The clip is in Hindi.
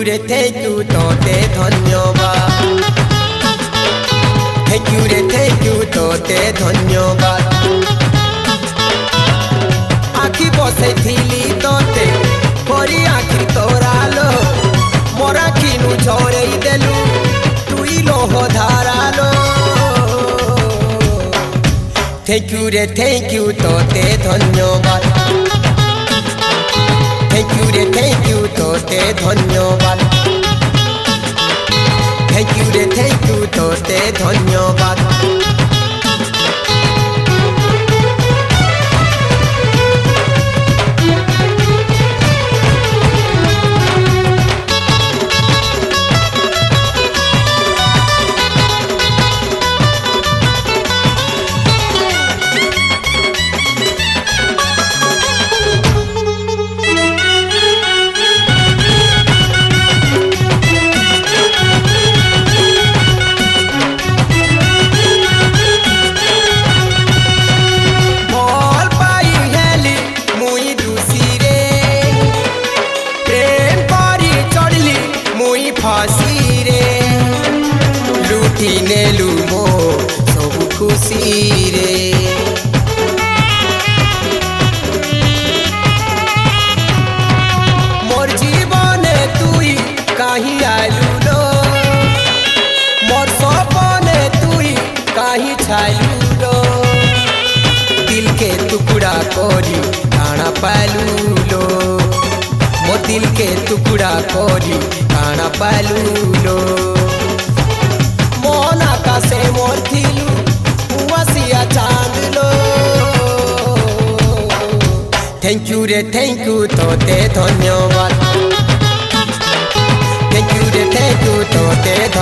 रे थैंक यू तोते धन्यवाद। थैंक यू रे थैंक यू तोते धन्यवाद। आखि बसै थिली तोते परी आखि तोरालो मोर आखिनु झोरेई देलु तुई लोह धारालो। थैंक यू रे थैंक यू तोते धन्यवाद। थैंक यू रे थैंक यू तोते धन्यवाद। थैंक यू रे थैंक यू तोते धन्यवाद। फांसी रे लुटी नेलु मो सब खुशी रे। मोर जीवने तुई कहीं आलू लो मोर सपने तुई कहीं छालू लो। दिल के टुकड़ा कोरी काना पालू लो मोर दिल के टुकड़ा कोरी काना पालूलो। मोन आकाशे मोर थिलु उवासिया चांद लो। थैंक यू रे थैंक यू तोते धन्यवाद। थैंक यू रे थैंक यू तोते